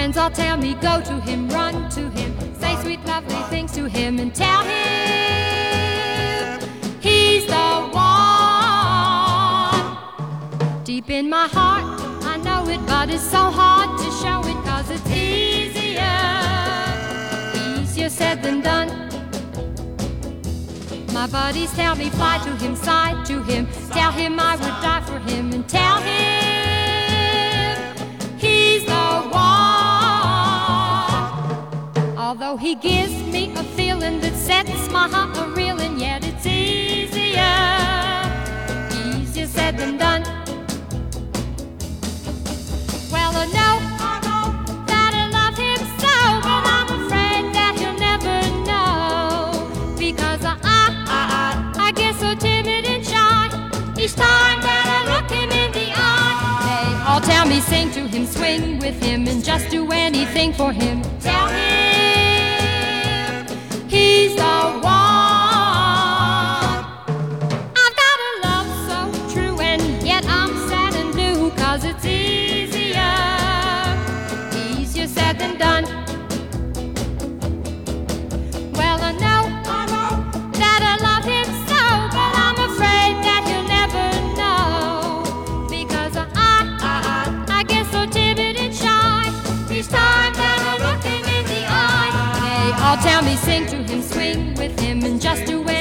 friends all tell me go to him, run to him, say sweet lovely things to him and tell him he's the one. Deep in my heart I know it, but it's so hard to show it, 'cause it's easier said than done. My buddies tell me fly to him, sigh to him, tell him I would die for him, and tell him he's the one. Although he gives me a feeling that sets my heart a-reeling, yet it's easier said than done. Well, I know that I love him so, but I'm afraid that he'll never know, because I get so timid and shy each time that I look him in the eye. They all tell me sing to him, swing with him, and just do anything for him. Tell him he's the one. I've got a love so true, and yet I'm sad and blue, 'cause it's easier said than done. Well, I know that I love him so, but I'm afraid that he'll never know, because I get so timid and shy each time that I look him in the eye. They all tell me sing to him, swing with him, and just do it